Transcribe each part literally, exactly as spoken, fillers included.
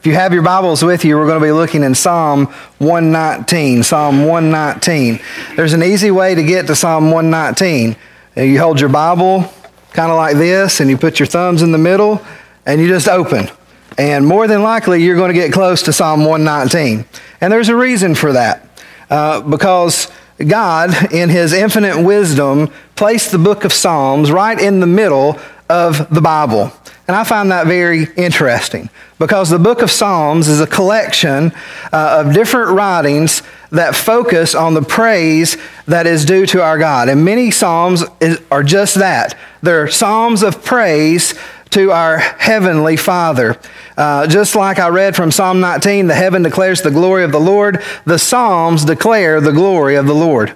If you have your Bibles with you, we're going to be looking in Psalm one nineteen. Psalm one nineteen. There's an easy way to get to Psalm one nineteen. You hold your Bible kind of like this, and you put your thumbs in the middle, and you just open. And more than likely, you're going to get close to Psalm one nineteen. And there's a reason for that. Uh, because God, in His infinite wisdom, placed the book of Psalms right in the middle of the Bible. And I find that very interesting because the book of Psalms is a collection uh, of different writings that focus on the praise that is due to our God. And many Psalms is, are just that. They're Psalms of praise to our Heavenly Father. Uh, just like I read from Psalm nineteen, the heaven declares the glory of the Lord. The Psalms declare the glory of the Lord.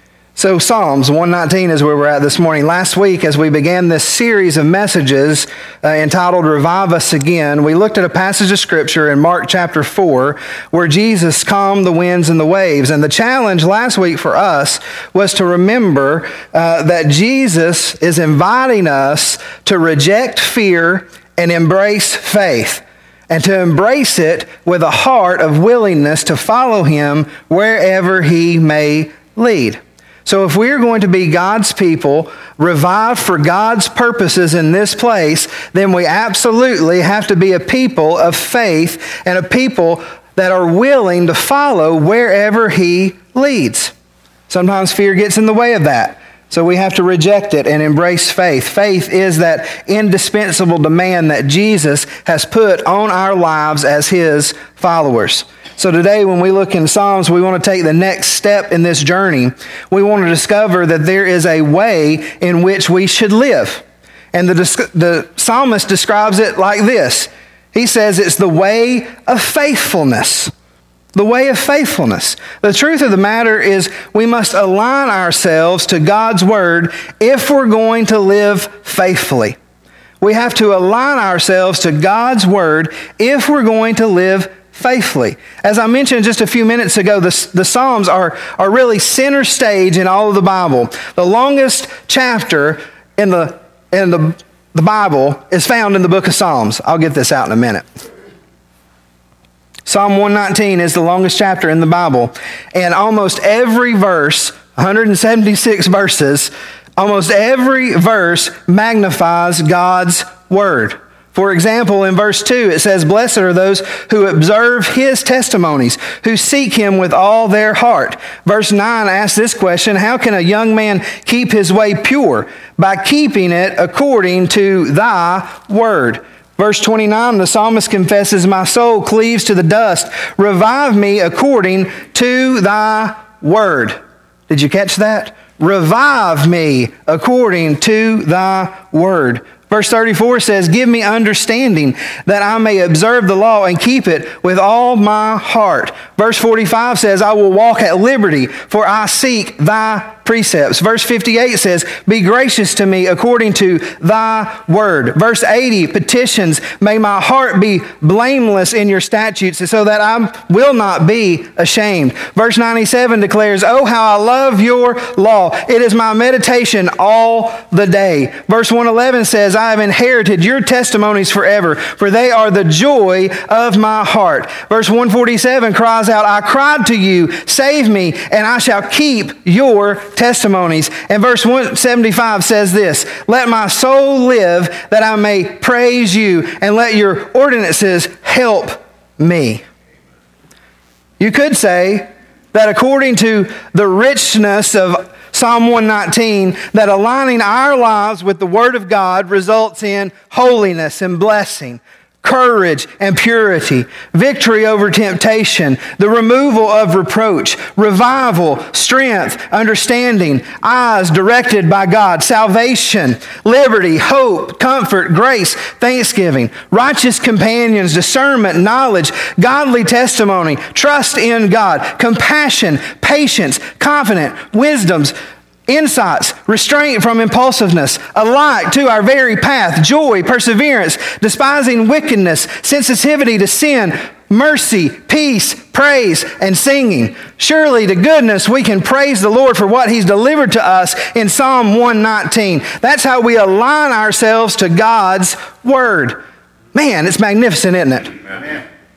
So Psalms one nineteen is where we're at this morning. Last week, as we began this series of messages uh, entitled Revive Us Again, we looked at a passage of Scripture in Mark chapter four where Jesus calmed the winds and the waves. And the challenge last week for us was to remember uh, that Jesus is inviting us to reject fear and embrace faith, and to embrace it with a heart of willingness to follow Him wherever He may lead. So if we're going to be God's people, revived for God's purposes in this place, then we absolutely have to be a people of faith and a people that are willing to follow wherever He leads. Sometimes fear gets in the way of that. So we have to reject it and embrace faith. Faith is that indispensable demand that Jesus has put on our lives as His followers. So today when we look in Psalms, we want to take the next step in this journey. We want to discover that there is a way in which we should live. And the, the psalmist describes it like this. He says it's the way of faithfulness. The way of faithfulness. The truth of the matter is we must align ourselves to God's Word if we're going to live faithfully. We have to align ourselves to God's Word if we're going to live faithfully. As I mentioned just a few minutes ago, the, the Psalms are, are really center stage in all of the Bible. The longest chapter in the, in the, the Bible is found in the book of Psalms. I'll get this out in a minute. Psalm one nineteen is the longest chapter in the Bible, and almost every verse, one hundred seventy-six verses, almost every verse magnifies God's Word. For example, in verse two, it says, "Blessed are those who observe His testimonies, who seek Him with all their heart." Verse nine asks this question, "How can a young man keep his way pure? By keeping it according to Thy word." Verse twenty-nine, the psalmist confesses, "My soul cleaves to the dust. Revive me according to Thy word." Did you catch that? Revive me according to Thy word. Verse thirty-four says, "Give me understanding that I may observe the law and keep it with all my heart." Verse forty-five says, "I will walk at liberty, for I seek Thy precepts." Verse fifty-eight says, "Be gracious to me according to Thy word." Verse eighty petitions, "May my heart be blameless in your statutes so that I will not be ashamed." Verse ninety-seven declares, "Oh, how I love your law. It is my meditation all the day." Verse one eleven says, "I have inherited your testimonies forever, for they are the joy of my heart." Verse one forty-seven cries out, "I cried to you, save me, and I shall keep your testimonies." And verse one seventy-five says this, "Let my soul live that I may praise you, and let your ordinances help me." You could say that according to the richness of Psalm one nineteen, that aligning our lives with the Word of God results in holiness and blessing, courage and purity, victory over temptation, the removal of reproach, revival, strength, understanding, eyes directed by God, salvation, liberty, hope, comfort, grace, thanksgiving, righteous companions, discernment, knowledge, godly testimony, trust in God, compassion, patience, confidence, wisdoms, insights, restraint from impulsiveness, alike to our very path, joy, perseverance, despising wickedness, sensitivity to sin, mercy, peace, praise, and singing. Surely to goodness we can praise the Lord for what He's delivered to us in Psalm one nineteen. That's how we align ourselves to God's Word. Man, it's magnificent, isn't it? Amen.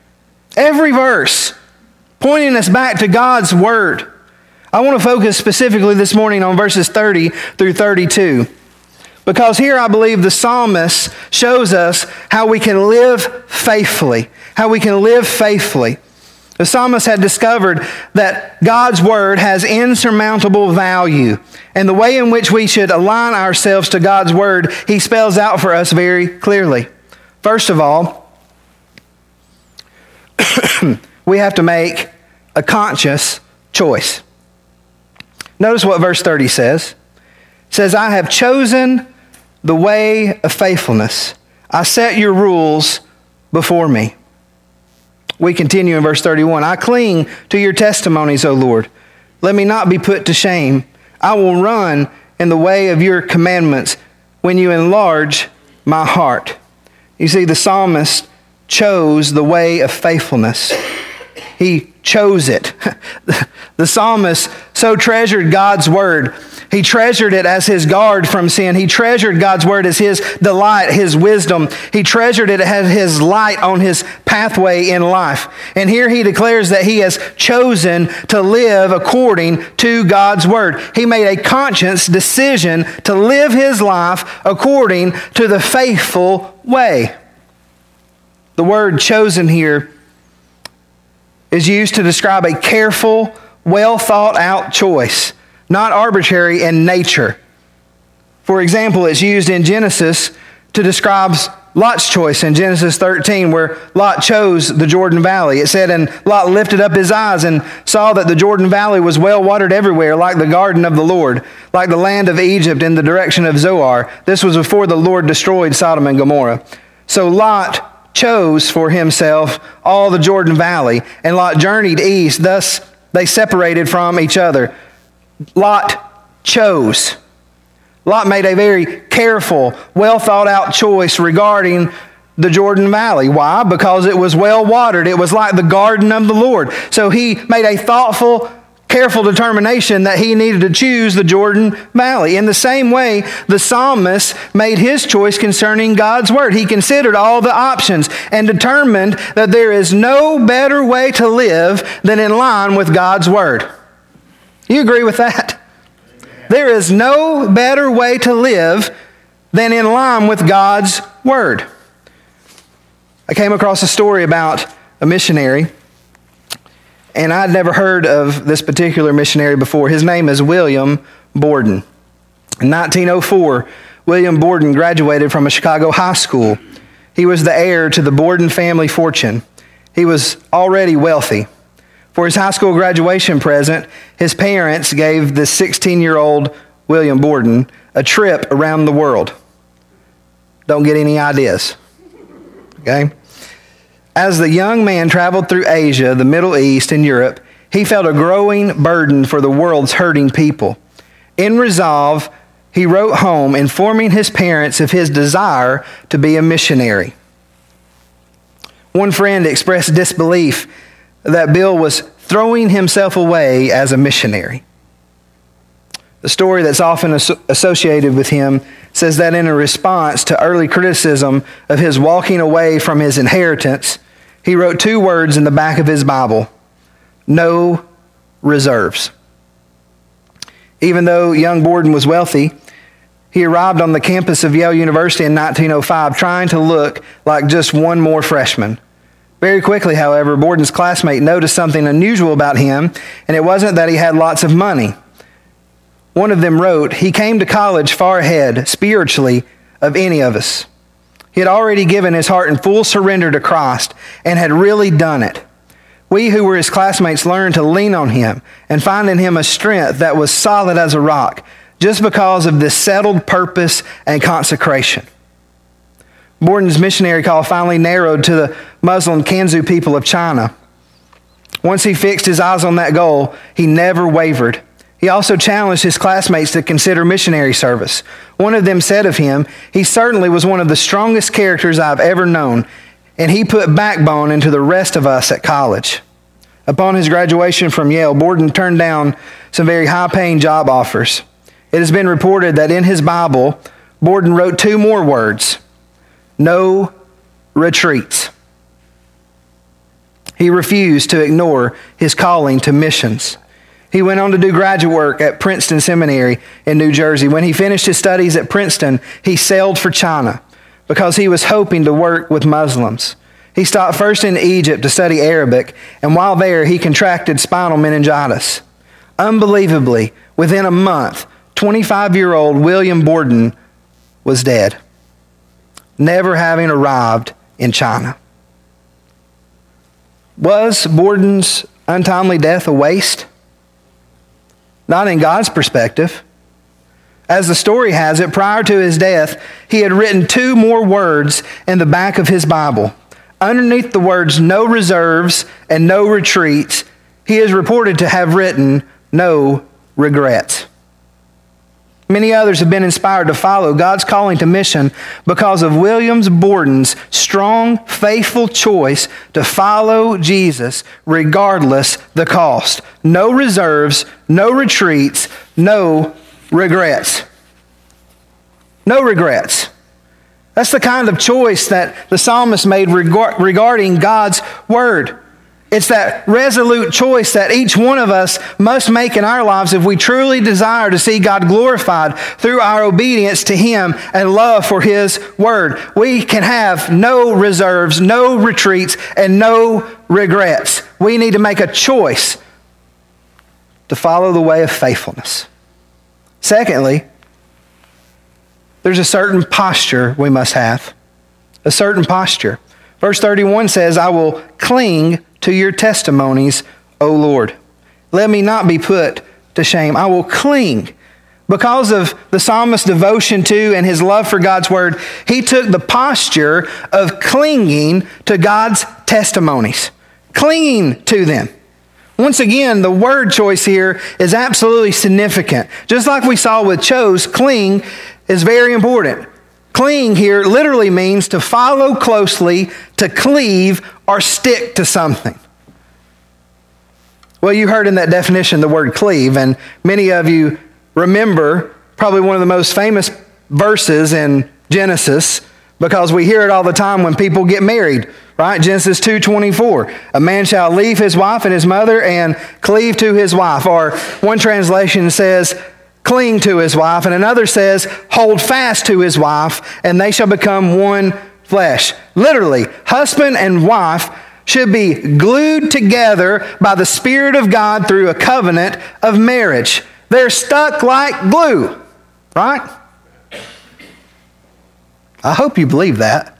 Every verse pointing us back to God's Word. I want to focus specifically this morning on verses thirty through thirty-two. Because here I believe the psalmist shows us how we can live faithfully. How we can live faithfully. The psalmist had discovered that God's Word has insurmountable value. And the way in which we should align ourselves to God's Word, he spells out for us very clearly. First of all, we have to make a conscious choice. Notice what verse thirty says. It says, I have chosen the way of faithfulness. I set your rules before me. We continue in verse thirty-one. I cling to your testimonies, O Lord. Let me not be put to shame. I will run in the way of your commandments when you enlarge my heart. You see, the psalmist chose the way of faithfulness. He chose it. The psalmist so treasured God's Word. He treasured it as his guard from sin. He treasured God's Word as his delight, his wisdom. He treasured it as his light on his pathway in life. And here he declares that he has chosen to live according to God's Word. He made a conscious decision to live his life according to the faithful way. The word chosen here is used to describe a careful, well thought out choice, not arbitrary in nature. For example, it's used in Genesis to describe Lot's choice in Genesis thirteen, where Lot chose the Jordan Valley. It said, and Lot lifted up his eyes and saw that the Jordan Valley was well watered everywhere, like the garden of the Lord, like the land of Egypt in the direction of Zoar. This was before the Lord destroyed Sodom and Gomorrah. So Lot chose for himself all the Jordan Valley, and Lot journeyed east. Thus they separated from each other. Lot chose. Lot made a very careful, well thought out choice regarding the Jordan Valley. Why? Because it was well watered. It was like the garden of the Lord. So he made a thoughtful, careful determination that he needed to choose the Jordan Valley. In the same way, the psalmist made his choice concerning God's Word. He considered all the options and determined that there is no better way to live than in line with God's Word. You agree with that? There is no better way to live than in line with God's Word. I came across a story about a missionary, and I'd never heard of this particular missionary before. His name is William Borden. In nineteen oh four, William Borden graduated from a Chicago high school. He was the heir to the Borden family fortune. He was already wealthy. For his high school graduation present, his parents gave the sixteen-year-old William Borden a trip around the world. Don't get any ideas. Okay? As the young man traveled through Asia, the Middle East, and Europe, he felt a growing burden for the world's hurting people. In resolve, he wrote home informing his parents of his desire to be a missionary. One friend expressed disbelief that Bill was throwing himself away as a missionary. The story that's often as- associated with him says that in a response to early criticism of his walking away from his inheritance, he wrote two words in the back of his Bible: no reserves. Even though young Borden was wealthy, he arrived on the campus of Yale University in nineteen oh five trying to look like just one more freshman. Very quickly, however, Borden's classmate noticed something unusual about him, and it wasn't that he had lots of money. One of them wrote, he came to college far ahead, spiritually, of any of us. He had already given his heart in full surrender to Christ and had really done it. We who were his classmates learned to lean on him and find in him a strength that was solid as a rock, just because of this settled purpose and consecration. Borden's missionary call finally narrowed to the Muslim Kanzu people of China. Once he fixed his eyes on that goal, he never wavered. He also challenged his classmates to consider missionary service. One of them said of him, he certainly was one of the strongest characters I've ever known, and he put backbone into the rest of us at college. Upon his graduation from Yale, Borden turned down some very high-paying job offers. It has been reported that in his Bible, Borden wrote two more words: no retreats. He refused to ignore his calling to missions. He went on to do graduate work at Princeton Seminary in New Jersey. When he finished his studies at Princeton, he sailed for China because he was hoping to work with Muslims. He stopped first in Egypt to study Arabic, and while there, he contracted spinal meningitis. Unbelievably, within a month, twenty-five-year-old William Borden was dead, never having arrived in China. Was Borden's untimely death a waste? Not in God's perspective. As the story has it, prior to his death, he had written two more words in the back of his Bible. Underneath the words, no reserves and no retreats, he is reported to have written, no regrets. Many others have been inspired to follow God's calling to mission because of William Borden's strong, faithful choice to follow Jesus regardless the cost. No reserves, no retreats, no regrets. No regrets. That's the kind of choice that the psalmist made regarding God's word. It's that resolute choice that each one of us must make in our lives if we truly desire to see God glorified through our obedience to Him and love for His word. We can have no reserves, no retreats, and no regrets. We need to make a choice to follow the way of faithfulness. Secondly, there's a certain posture we must have. A certain posture. Verse thirty-one says, I will cling to your testimonies, O Lord. Let me not be put to shame. I will cling. Because of the psalmist's devotion to and his love for God's word, he took the posture of clinging to God's testimonies. Clinging to them. Once again, the word choice here is absolutely significant. Just like we saw with chose, cling is very important. Cling here literally means to follow closely, to cleave, or stick to something. Well, you heard in that definition the word cleave, and many of you remember probably one of the most famous verses in Genesis because we hear it all the time when people get married, right? Genesis two twenty-four. A man shall leave his wife and his mother and cleave to his wife. Or one translation says, cling to his wife, and another says, hold fast to his wife, and they shall become one flesh. Literally, husband and wife should be glued together by the Spirit of God through a covenant of marriage. They're stuck like glue, right? I hope you believe that.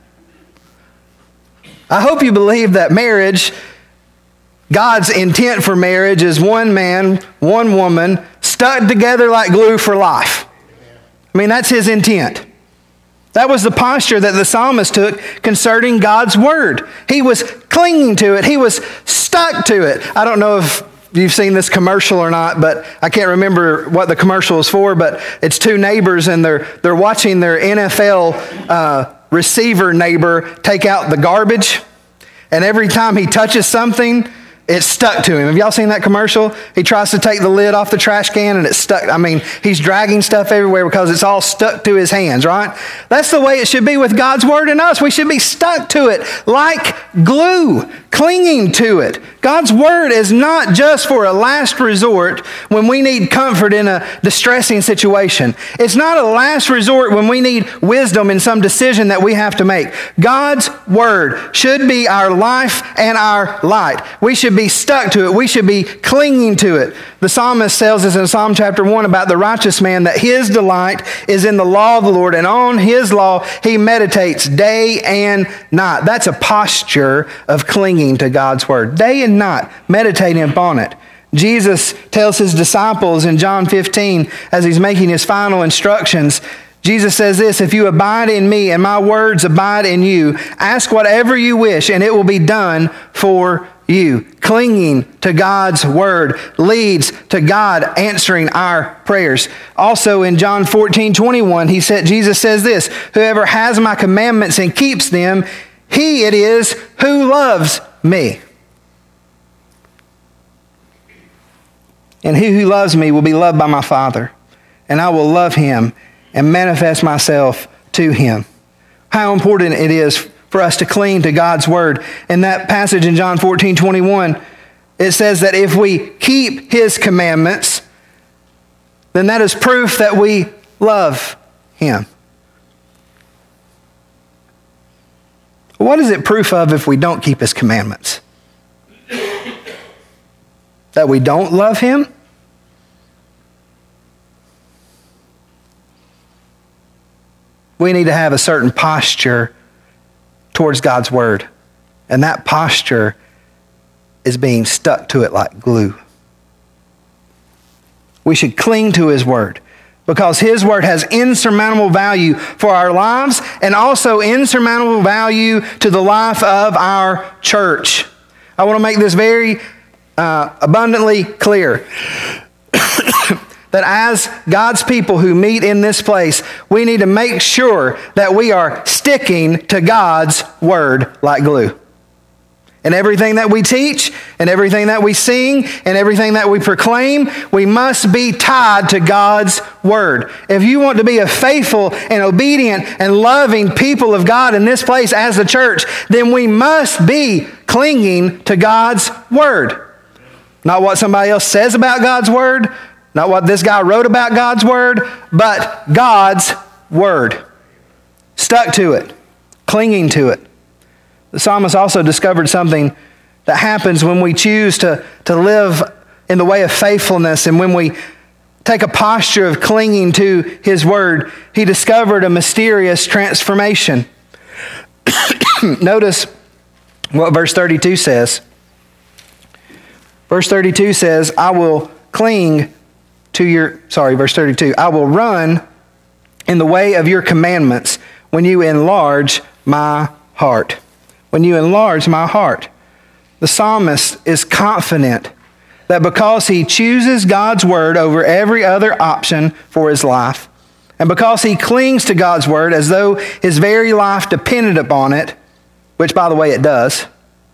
I hope you believe that marriage, God's intent for marriage is one man, one woman, stuck together like glue for life. I mean, that's His intent. That was the posture that the psalmist took concerning God's word. He was clinging to it. He was stuck to it. I don't know if you've seen this commercial or not, but I can't remember what the commercial is for, but it's two neighbors and they're they're watching their N F L uh, receiver neighbor take out the garbage. And every time he touches something, it's stuck to him. Have y'all seen that commercial? He tries to take the lid off the trash can and it's stuck. I mean, he's dragging stuff everywhere because it's all stuck to his hands, right? That's the way it should be with God's word in us. We should be stuck to it like glue, clinging to it. God's word is not just for a last resort when we need comfort in a distressing situation. It's not a last resort when we need wisdom in some decision that we have to make. God's word should be our life and our light. We should be stuck to it. We should be clinging to it. The psalmist tells us in Psalm chapter one about the righteous man that his delight is in the law of the Lord, and on his law he meditates day and night. That's a posture of clinging to God's word. Day and night, meditating upon it. Jesus tells his disciples in John fifteen, as he's making his final instructions, Jesus says this, if you abide in me and my words abide in you, ask whatever you wish and it will be done for you. Clinging to God's word leads to God answering our prayers. Also in John fourteen twenty-one, he said, Jesus says this, whoever has my commandments and keeps them, he it is who loves me. And he who loves me will be loved by my Father, and I will love him and manifest myself to him. How important it is for us to cling to God's word. In that passage in John fourteen twenty-one, it says that if we keep his commandments, then that is proof that we love him. What is it proof of if we don't keep his commandments? That we don't love him? We need to have a certain posture towards God's word. And that posture is being stuck to it like glue. We should cling to his word because his word has insurmountable value for our lives and also insurmountable value to the life of our church. I want to make this very uh, abundantly clear. That as God's people who meet in this place, we need to make sure that we are sticking to God's word like glue. And everything that we teach, and everything that we sing, and everything that we proclaim, we must be tied to God's word. If you want to be a faithful and obedient and loving people of God in this place as a church, then we must be clinging to God's word. Not what somebody else says about God's word, not what this guy wrote about God's word, but God's word. Stuck to it, clinging to it. The psalmist also discovered something that happens when we choose to, to live in the way of faithfulness and when we take a posture of clinging to his word. He discovered a mysterious transformation. Notice what verse thirty-two says. Verse thirty-two says, I will cling to your, sorry, verse thirty-two, I will run in the way of your commandments when you enlarge my heart. When you enlarge my heart. The psalmist is confident that because he chooses God's word over every other option for his life, and because he clings to God's word as though his very life depended upon it, which by the way it does,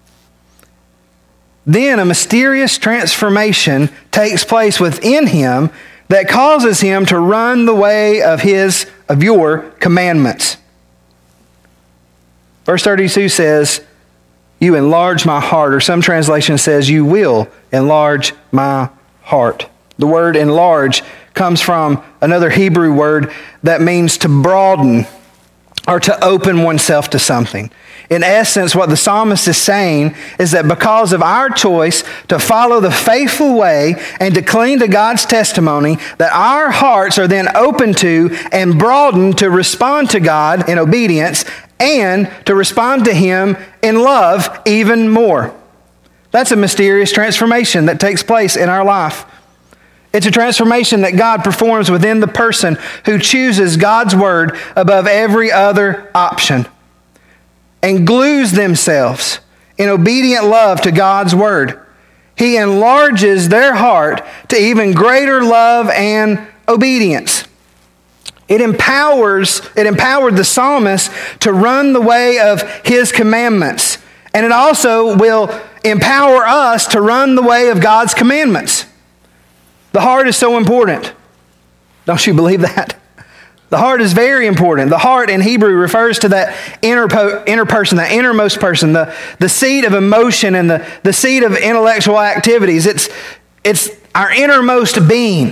then a mysterious transformation takes place within him that causes him to run the way of his, of your commandments. Verse thirty-two says, you enlarge my heart, or some translation says, you will enlarge my heart. The word enlarge comes from another Hebrew word that means to broaden or to open oneself to something. In essence, what the psalmist is saying is that because of our choice to follow the faithful way and to cling to God's testimony, that our hearts are then open to and broadened to respond to God in obedience and to respond to him in love even more. That's a mysterious transformation that takes place in our life. It's a transformation that God performs within the person who chooses God's word above every other option and glues themselves in obedient love to God's word. He enlarges their heart to even greater love and obedience. It empowers, it empowered the psalmist to run the way of his commandments. And it also will empower us to run the way of God's commandments. The heart is so important. Don't you believe that? The heart is very important. The heart in Hebrew refers to that inner, po- inner person, that innermost person, the, the seat of emotion and the, the seat of intellectual activities. It's, it's our innermost being.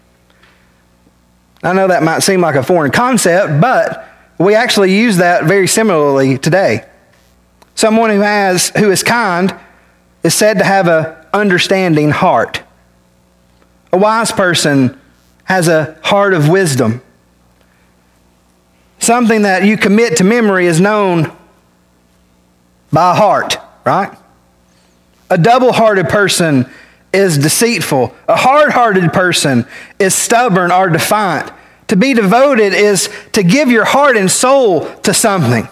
I know that might seem like a foreign concept, but we actually use that very similarly today. Someone who has, who is kind is said to have an understanding heart. A wise person has a heart of wisdom. Something that you commit to memory is known by heart, right? A double-hearted person is deceitful. A hard-hearted person is stubborn or defiant. To be devoted is to give your heart and soul to something.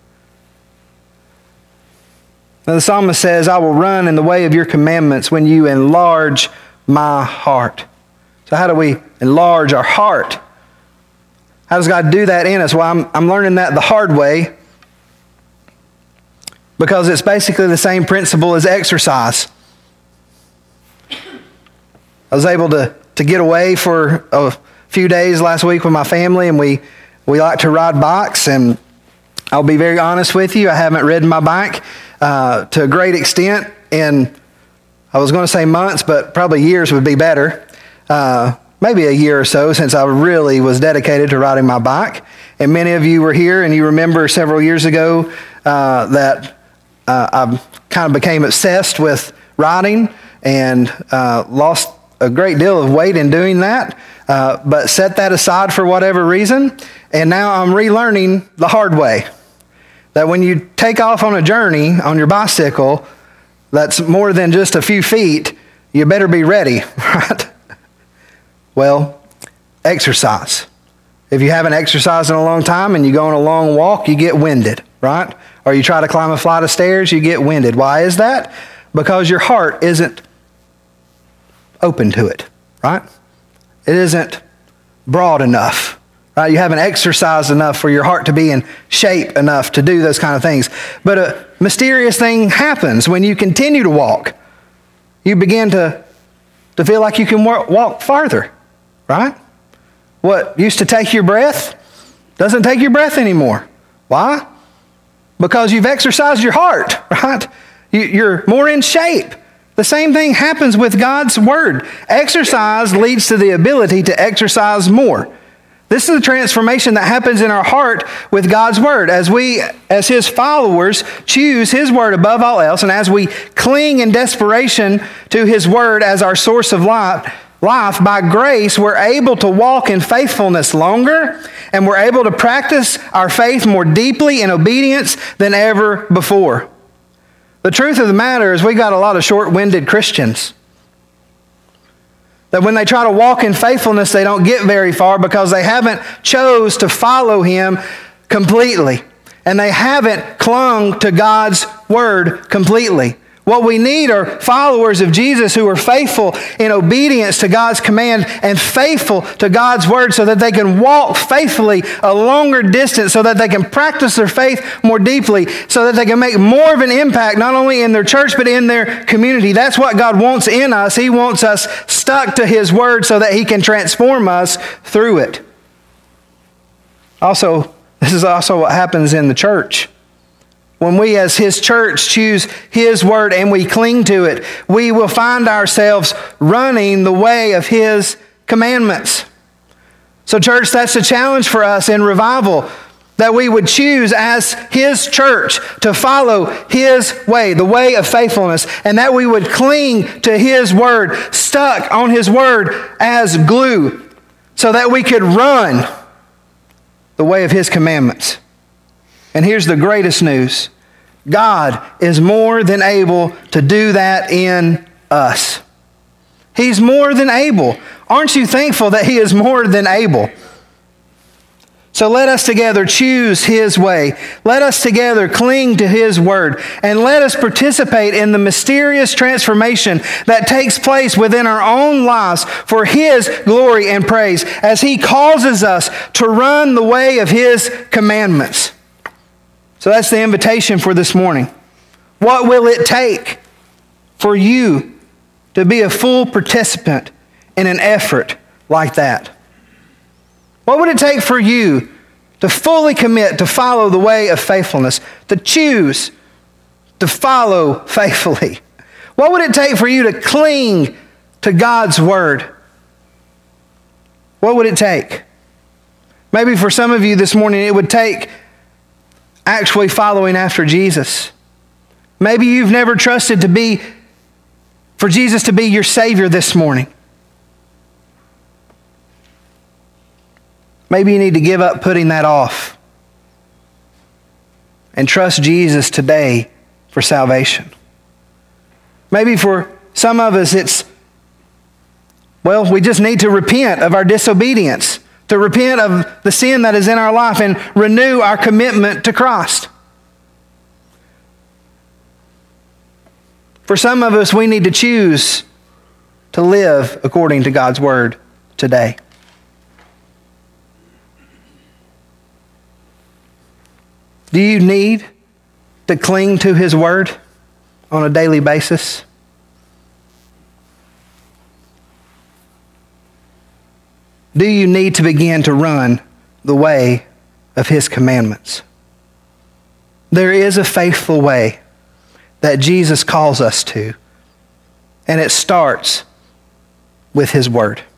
Now the psalmist says, I will run in the way of your commandments when you enlarge my heart. So how do we enlarge our heart? How does God do that in us? Well, I'm, I'm learning that the hard way because it's basically the same principle as exercise. I was able to, to get away for a few days last week with my family, and we, we like to ride bikes, and I'll be very honest with you. I haven't ridden my bike uh, to a great extent in, I was going to say months, but probably years would be better. Uh, maybe a year or so since I really was dedicated to riding my bike. And many of you were here and you remember several years ago uh, that uh, I kind of became obsessed with riding and uh, lost a great deal of weight in doing that, uh, but set that aside for whatever reason. And now I'm relearning the hard way. That when you take off on a journey on your bicycle that's more than just a few feet, you better be ready, right? Well, exercise. If you haven't exercised in a long time and you go on a long walk, you get winded, right? Or you try to climb a flight of stairs, you get winded. Why is that? Because your heart isn't open to it, right? It isn't broad enough. Right? You haven't exercised enough for your heart to be in shape enough to do those kind of things. But a mysterious thing happens when you continue to walk. You begin to, to feel like you can walk farther, right? What used to take your breath doesn't take your breath anymore. Why? Because you've exercised your heart, right? You, you're more in shape. The same thing happens with God's Word. Exercise leads to the ability to exercise more. This is the transformation that happens in our heart with God's Word. As we, as His followers, choose His Word above all else, and as we cling in desperation to His Word as our source of life, life, by grace, we're able to walk in faithfulness longer, and we're able to practice our faith more deeply in obedience than ever before. The truth of the matter is we got a lot of short-winded Christians. That when they try to walk in faithfulness, they don't get very far because they haven't chose to follow Him completely. And they haven't clung to God's Word completely. What we need are followers of Jesus who are faithful in obedience to God's command and faithful to God's Word so that they can walk faithfully a longer distance, so that they can practice their faith more deeply, so that they can make more of an impact not only in their church but in their community. That's what God wants in us. He wants us stuck to His Word so that He can transform us through it. Also, this is also what happens in the church. When we as His church choose His Word and we cling to it, we will find ourselves running the way of His commandments. So church, that's the challenge for us in revival, that we would choose as His church to follow His way, the way of faithfulness, and that we would cling to His Word, stuck on His Word as glue, so that we could run the way of His commandments. And here's the greatest news. God is more than able to do that in us. He's more than able. Aren't you thankful that He is more than able? So let us together choose His way. Let us together cling to His Word. And let us participate in the mysterious transformation that takes place within our own lives for His glory and praise as He causes us to run the way of His commandments. So that's the invitation for this morning. What will it take for you to be a full participant in an effort like that? What would it take for you to fully commit to follow the way of faithfulness, to choose to follow faithfully? What would it take for you to cling to God's Word? What would it take? Maybe for some of you this morning it would take actually following after Jesus. Maybe you've never trusted to be, for Jesus to be your Savior this morning. Maybe you need to give up putting that off and trust Jesus today for salvation. Maybe for some of us it's, well, we just need to repent of our disobedience, to repent of the sin that is in our life and renew our commitment to Christ. For some of us, we need to choose to live according to God's Word today. Do you need to cling to His Word on a daily basis? Do you need to begin to run the way of His commandments? There is a faithful way that Jesus calls us to, and it starts with His Word.